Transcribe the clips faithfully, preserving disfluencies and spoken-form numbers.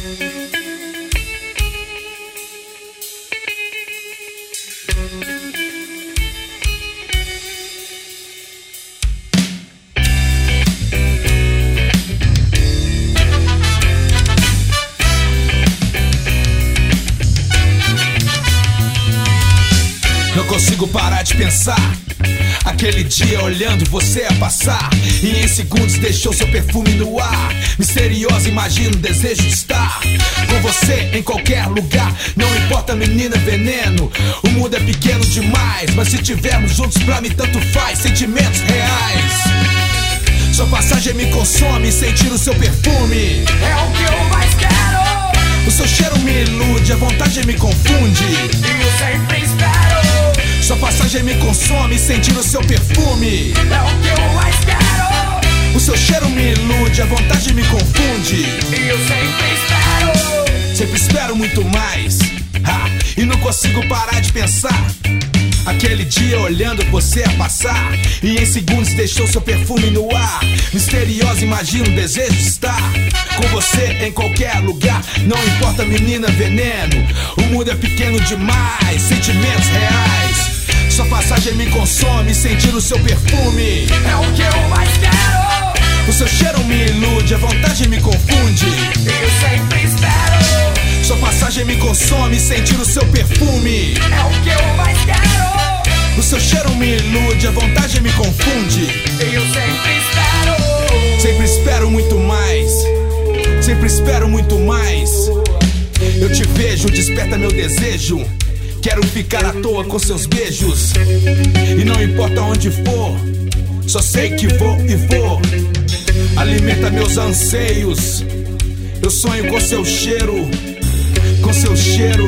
Não consigo parar de pensar aquele dia olhando você a passar, e em segundos deixou seu perfume no ar. Misteriosa, imagino o desejo de estar com você em qualquer lugar. Não importa, menina, veneno. O mundo é pequeno demais, mas se tivermos juntos pra mim tanto faz. Sentimentos reais. Sua passagem me consome, sentir o seu perfume é o que eu mais quero. O seu cheiro me ilude, a vontade me confunde, e eu sempre espero. Sua passagem me consome, sentir o seu perfume é o que eu mais quero. O seu cheiro me ilude, a vontade me confunde, e eu sempre espero. Sempre espero muito mais, ha, e não consigo parar de pensar aquele dia olhando você a passar, e em segundos deixou seu perfume no ar. Misteriosa, imagino o desejo de estar com você em qualquer lugar. Não importa, menina, veneno. O mundo é pequeno demais, sentimentos reais. Sua passagem me consome, sentir o seu perfume é o que eu mais quero. O seu cheiro me ilude, a vontade me confunde, e eu sempre espero. Sua passagem me consome, sentir o seu perfume é o que eu mais quero. O seu cheiro me ilude, a vontade me confunde, e eu sempre espero. Sempre espero muito mais, sempre espero muito mais. Eu te vejo, desperta meu desejo. Quero ficar à toa com seus beijos, e não importa onde for, só sei que vou e vou. Alimenta meus anseios. Eu sonho com seu cheiro, com seu cheiro,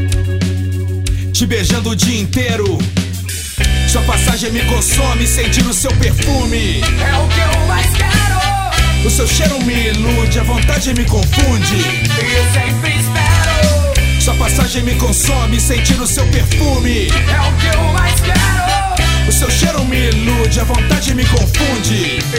te beijando o dia inteiro. Sua passagem me consome, sentir o seu perfume é o que eu mais quero. O seu cheiro me ilude, a vontade me confunde, e eu sempre espero. Sua passagem me consome, sentir o seu perfume é o que eu mais quero. O seu cheiro me ilude, a vontade me confunde, e